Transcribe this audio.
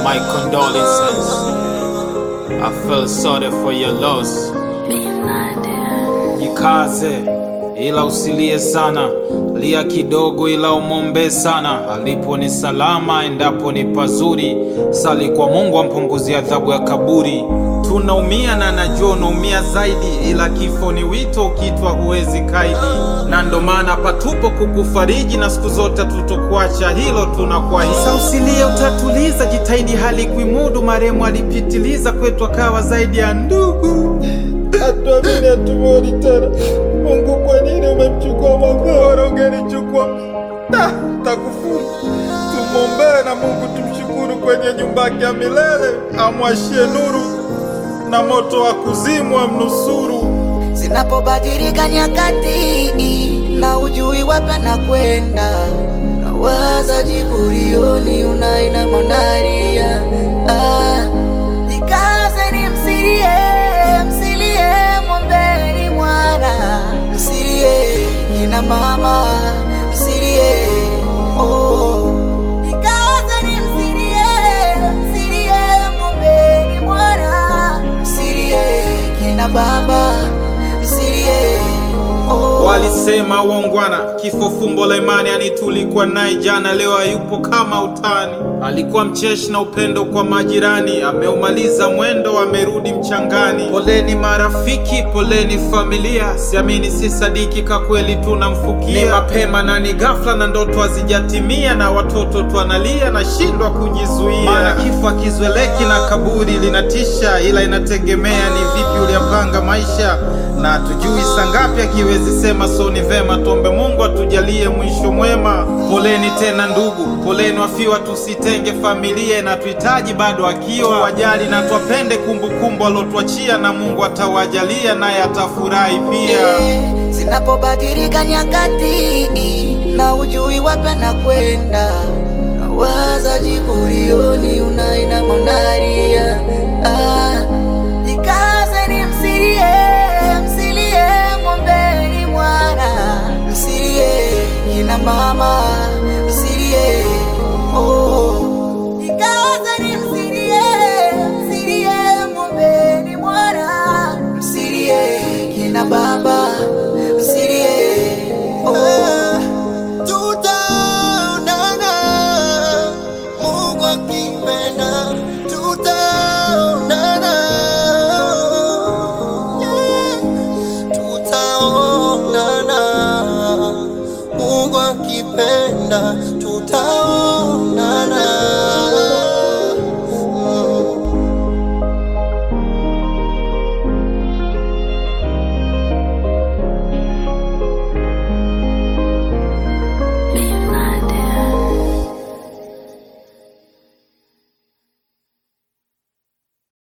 My condolences. I feel sorry for your loss. Jikaze ila usilie sana, lia kidogo ila umombe sana. Alipo ni salama, endapo ni pazuri. Sali kwa Mungu ampunguzie adhabu ya kaburi. Tunaumia na najua unaumia zaidi, ila kifo ni wito, ukitwa huwezi kaidi. Na ndo maana patupo kukufariji, na siku zote tutokuacha, hilo tunakuahidi. Sasa usilie, utatuliza, jitahidi hali kuimudu. Marehemu alipitiliza kwetu, akawa zaidi ya ndugu. Hatuamini, hatumwoni tena. Mungu, kwa nini umemchukua mabora? Ungenichukua takufuru. Tumwombee na Mungu tumshukuru, kwenye nyumba yake ya milele amwashie nuru, na moto wa kuzimu amnusuru. Zinapobadilika nyakati na ujui wapi na kwenda, nawaza jiburioni unaina monaria. Nikaze ni msilie mwombeni mwana, msilie kina mama, msilie nikaze ni msilie mwombeni mwana, msilie kina baba, msilie Walisema uongwana, kifo fumbo la imani. Yani tulikuwa naye jana, leo hayupo kama utani. Alikuwa mcheshi na upendo kwa majirani, ameumaliza mwendo, amerudi mchangani. Poleni marafiki, poleni familia, siamini si sadiki, kwa kweli tunamfukia. Ni mapema na ni ghafla, na ndoto hazijatimia, na watoto twanalia, na shindwa kujizuia. Maana kifo akizoeleki na kaburi linatisha, ila inategemea ni vipi uliyapanga maisha, na tujui sangapi akiwezi sema. So ni vema tuombe Mungu atujalie mwisho mwema. Poleni tena ndugu, poleni wafiwa, tusitenge familia, na tuhitaji bado akiwa. Wajali na tuwapende kumbukumbu alotuachia, na Mungu atawajalia naye atafurahi pia. Zinapobadilika nyakati na ujui wapi na kwenda, nawaza jiburioni unaina monaria. Nikaze ni msilie mwombeni mwana, msilie kina mama, msilie nikaze ni msilie mwombeni mwana, msilie kina baba, msilie Tutaonana, Mungu akipenda, tutaonana. Tutaonana, Mungu akipenda, tutaonana.